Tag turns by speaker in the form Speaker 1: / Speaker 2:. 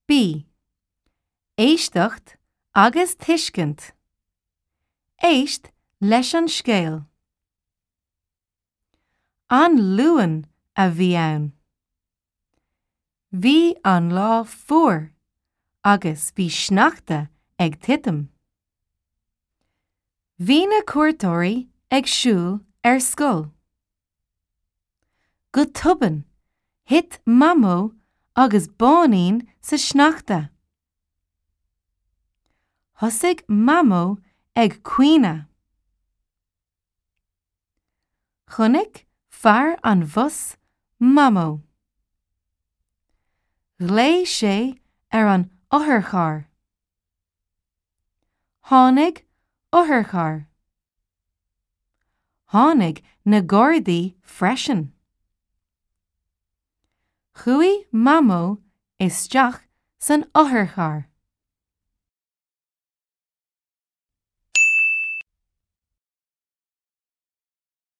Speaker 1: B. Éisteacht agus tuiscint. Éist leis an scéal. An luan a bhí ann. Bhí an lá fuair agus bhí sneachta ag titim. Bhí na cuairteoirí ag siúl scoil. Go tubann, hit mamó agus bánaín sa sneachta. Thosaigh mamó ag cuine. Chonaic fear an bhus mamó. Ghlé sé ar an othairceár. Tháinig othairceár. Tháinig na Gardaí freisin. Chuaigh mamó isteach san othairceár.